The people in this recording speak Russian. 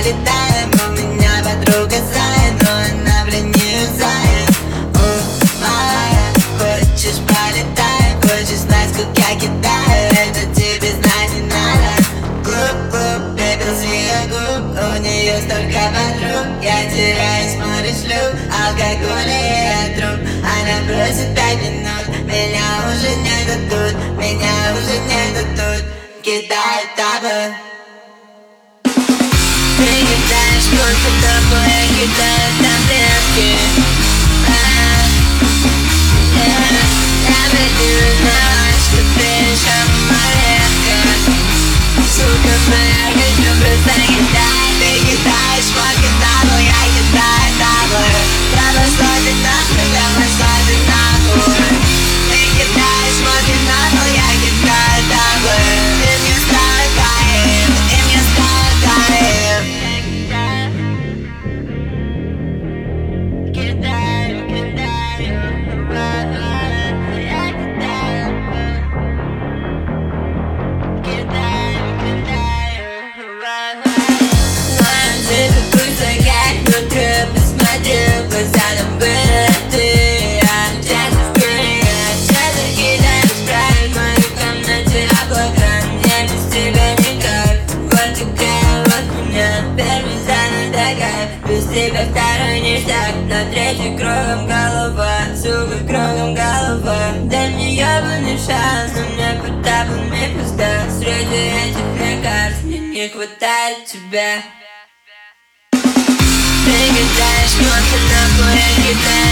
полетаем. У меня подруга Зая, но она, блин, не юзает. Малая, хочешь полетаем? Хочешь знать, сколько я кидаю? Это тебе знать не надо. Клуб, пепел с ее губ, у нее столько подруг. Я теряюсь, море шлюп, алкоголя и друг. Она просит 5 минут, меня уже нету тут, меня уже нету тут. Кидаю табу. Ты кидаешь кофе, табу, я кидаю таблетки. Я понимаю, что ты еще малолетка. Сука, я хочу просто кидать. Ты кидаешь кофе, табу, я кидаю табу. Я пошла ты нахуй, я пошла ты нахуй. Ты кидаешь кофе, табу, я кидаю табу. И мне стало кайф, и мне стало кайф. Кидаю, кидаю, я кидаю. Кидаю, кидаю. Ты такой загадь, внутри посмотрел, глаза там были ты. А часто в крылья, часто кидаешь прайд в моей комнате облака. Мне без тебя никак. Вот такая вот меня, первый занят кайф. Без тебя второй ништяк, на третий кругом голова. Сука, кругом голова. Дай мне ебаный шанс, но мне под табами пизда. Среди этих лекарств мне не хватает тебя. Ты кидаешь кофе, нахуй я кидаю